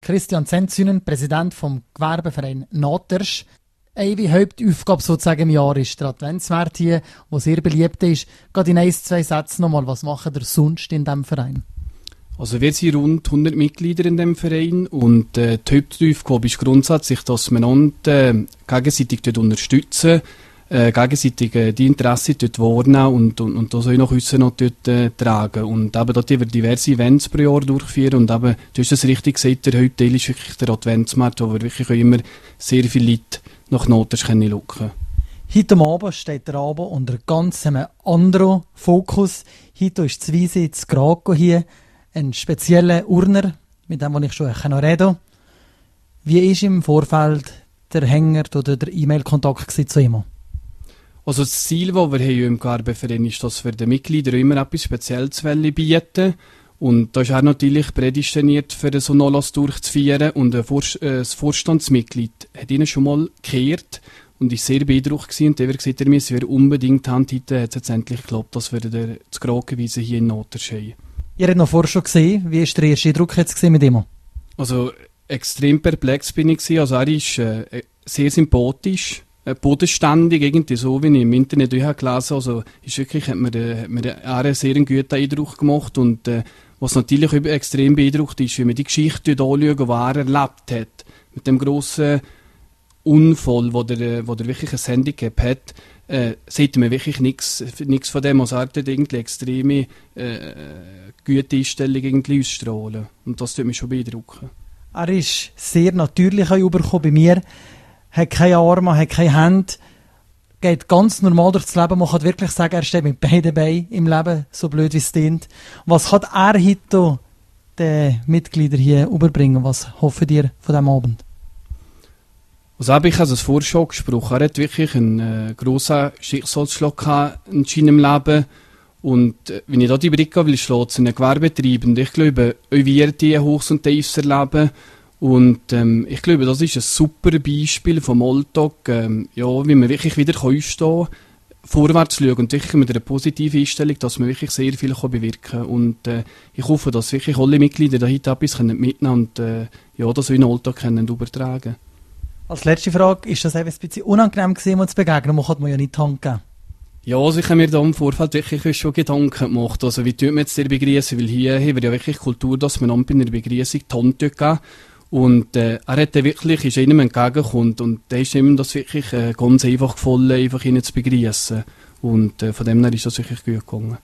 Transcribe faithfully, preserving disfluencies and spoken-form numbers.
Christian Zenzynen, Präsident vom Gewerbeverein Notersch. Eine Hauptaufgabe sozusagen im Jahr ist der Adventsmarkt hier, der sehr beliebt ist. Gerade in ein, zwei Sätzen nochmal, was machen ihr sonst in diesem Verein? Also wir sind rund hundert Mitglieder in dem Verein und äh, die Hauptaufgabe ist grundsätzlich, dass wir uns äh, gegenseitig dort unterstützen, äh, gegenseitig äh, die Interessen dort wahrnehmen und, und, und das auch nach aussen noch dort äh, tragen. Und eben dort wir diverse Events pro Jahr durchführen und eben, du hast es richtig gesagt, der Hauptteil ist wirklich der Adventsmarkt, wo wir wirklich auch immer sehr viele Leute nach Notersch locken können. Heute Abend steht der Abend unter ganz einem anderen Fokus. Heute ist das Wiese, das Graco hier, ein spezieller Urner, mit dem ich schon reden kann. Wie war im Vorfeld der Hänger oder der E-Mail-Kontakt zu ihm? Also das Ziel, das wir haben im Gewerbeverein ist, dass wir den Mitgliedern immer etwas Spezielles bieten. Und da ist er natürlich prädestiniert, für so einen Anlass durchzuführen. Und ein Vor äh, das Vorstandsmitglied hat ihn schon mal gekehrt und ist sehr beeindruckt gewesen. Und der hat gesagt, er müsse unbedingt haben. Heute hat es jetzt endlich geklappt, dass wir den, das Grakenwiese hier in Notersch haben. Ihr habt noch vorher schon gesehen. Wie war der erste Eindruck jetzt mit ihm? Also extrem perplex bin ich gewesen. Also er ist äh, sehr sympathisch, äh, bodenständig, irgendwie so, wie ich im Internet gelesen habe. Also ist wirklich, hat mir, äh, hat mir einen sehr guten Eindruck gemacht. Und äh, was natürlich extrem beeindruckt ist, wenn man die Geschichte anschaut, die er erlebt hat, mit dem grossen Unfall, wo der, wo der wirklich ein Handicap hat, äh, sieht man wirklich nichts von dem. Also er hat irgendwie extreme äh, gute Einstellung irgendwie ausstrahlen. Und das tut mich schon beeindrucken. Er ist sehr natürlich übergekommen bei mir. Hat keine Arme, hat keine Hände. Geht ganz normal durchs Leben. Man kann wirklich sagen, er steht mit beiden Beinen im Leben, so blöd wie es klingt. Was kann er heute den Mitgliedern hier überbringen? Was hoffen ihr von diesem Abend? Also habe ich also das vorher schon gesprochen. Er hat wirklich einen äh, grossen Schicksalsschlag gehabt in seinem Leben. Und äh, wenn ich da die Brücke will schlagen, zu einem Gewerbebetrieb, und ich glaube, auch wir die Hochs und Tiefs erleben. Und ähm, ich glaube, das ist ein super Beispiel vom Alltag, ähm, ja, wie man wirklich wieder aufstehen kann, vorwärts schauen und wirklich mit einer positiven Einstellung, dass man wirklich sehr viel kann bewirken kann. Und äh, ich hoffe, dass wirklich alle Mitglieder da heute etwas mitnehmen können und äh, ja, das in den Alltag können übertragen können. Als letzte Frage, ist das ein bisschen unangenehm gewesen, mal zu begegnen? Man kann mir ja nicht die Hand geben. Ja, also ich habe mir da im Vorfeld wirklich schon Gedanken gemacht. Also wie tut man jetzt den begrüßen? Weil hier haben wir ja wirklich Kultur, dass man bei einer Begrüßung die Hand geben. Und äh, er hat dann wirklich, ist einem entgegengekommen und der ist ihm das wirklich äh, ganz einfach gefallen, einfach ihn zu begrüßen. Und äh, von dem her ist das wirklich gut gegangen.